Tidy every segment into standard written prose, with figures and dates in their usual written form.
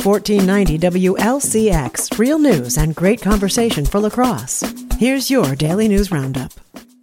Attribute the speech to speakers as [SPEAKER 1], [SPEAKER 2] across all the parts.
[SPEAKER 1] 1490 WLCX, real news and great conversation for La Crosse. Here's your Daily News Roundup.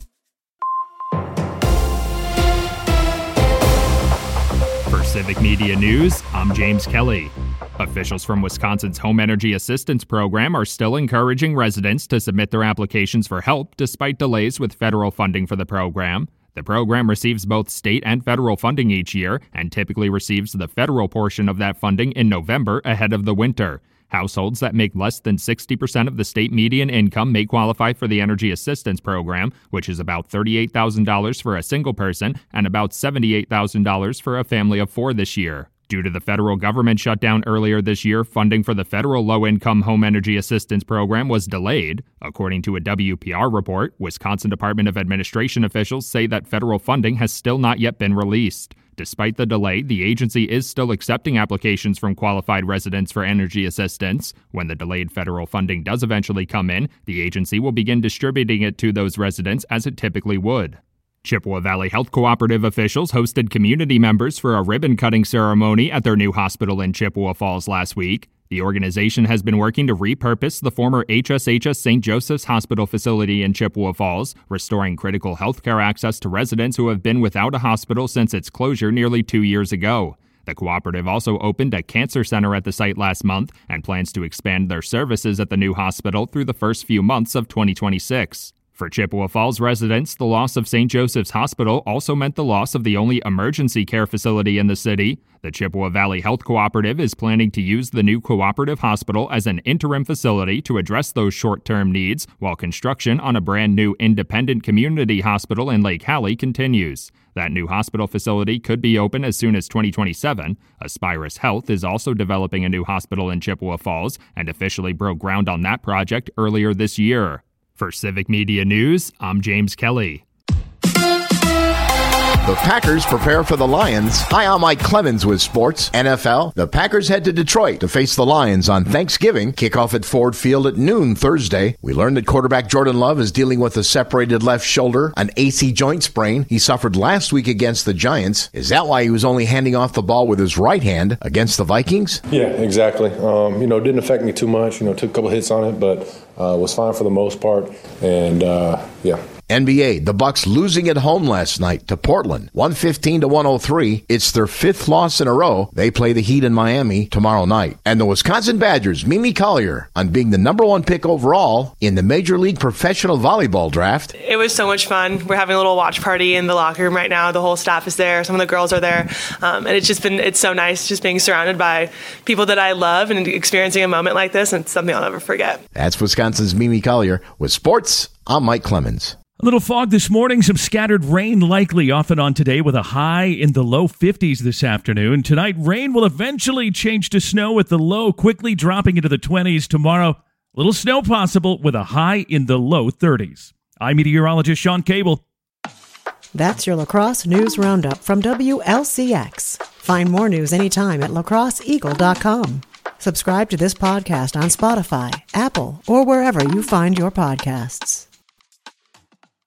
[SPEAKER 2] For Civic Media News, I'm James Kelly. Officials from Wisconsin's Home Energy Assistance Program are still encouraging residents to submit their applications for help despite delays with federal funding for the program. The program receives both state and federal funding each year and typically receives the federal portion of that funding in November ahead of the winter. Households that make less than 60% of the state median income may qualify for the Energy Assistance Program, which is about $38,000 for a single person and about $78,000 for a family of four this year. Due to the federal government shutdown earlier this year, funding for the federal low-income home energy assistance program was delayed. According to a WPR report, Wisconsin Department of Administration officials say that federal funding has still not yet been released. Despite the delay, the agency is still accepting applications from qualified residents for energy assistance. When the delayed federal funding does eventually come in, the agency will begin distributing it to those residents as it typically would. Chippewa Valley Health Cooperative officials hosted community members for a ribbon-cutting ceremony at their new hospital in Chippewa Falls last week. The organization has been working to repurpose the former HSHS St. Joseph's Hospital facility in Chippewa Falls, restoring critical healthcare access to residents who have been without a hospital since its closure nearly 2 years ago. The cooperative also opened a cancer center at the site last month and plans to expand their services at the new hospital through the first few months of 2026. For Chippewa Falls residents, the loss of St. Joseph's Hospital also meant the loss of the only emergency care facility in the city. The Chippewa Valley Health Cooperative is planning to use the new cooperative hospital as an interim facility to address those short-term needs, while construction on a brand new independent community hospital in Lake Hallie continues. That new hospital facility could be open as soon as 2027. Aspirus Health is also developing a new hospital in Chippewa Falls and officially broke ground on that project earlier this year. For Civic Media News, I'm James Kelly.
[SPEAKER 3] The Packers prepare for the Lions. Hi, I'm Mike Clemens with Sports. NFL, the Packers head to Detroit to face the Lions on Thanksgiving. Kickoff at Ford Field at noon Thursday. We learned that quarterback Jordan Love is dealing with a separated left shoulder, an AC joint sprain he suffered last week against the Giants. Is that why he was only handing off the ball with his right hand against the Vikings?
[SPEAKER 4] Yeah, exactly. Didn't affect me too much. Took a couple hits on it, but was fine for the most part. And,
[SPEAKER 3] NBA, the Bucks losing at home last night to Portland, 115-103. It's their fifth loss in a row. They play the Heat in Miami tomorrow night. And the Wisconsin Badgers, Mimi Collier, on being the number one pick overall in the Major League Professional Volleyball Draft.
[SPEAKER 5] It was so much fun. We're having a little watch party in the locker room right now. The whole staff is there. Some of the girls are there. And it's so nice just being surrounded by people that I love and experiencing a moment like this. And it's something I'll never forget.
[SPEAKER 3] That's Wisconsin's Mimi Collier. With sports, I'm Mike Clemens.
[SPEAKER 6] A little fog this morning, some scattered rain likely off and on today with a high in the low 50s this afternoon. Tonight, rain will eventually change to snow with the low quickly dropping into the 20s. Tomorrow, a little snow possible with a high in the low 30s. I'm meteorologist Sean Cable.
[SPEAKER 1] That's your La Crosse News Roundup from WLCX. Find more news anytime at lacrosseeagle.com. Subscribe to this podcast on Spotify, Apple, or wherever you find your podcasts.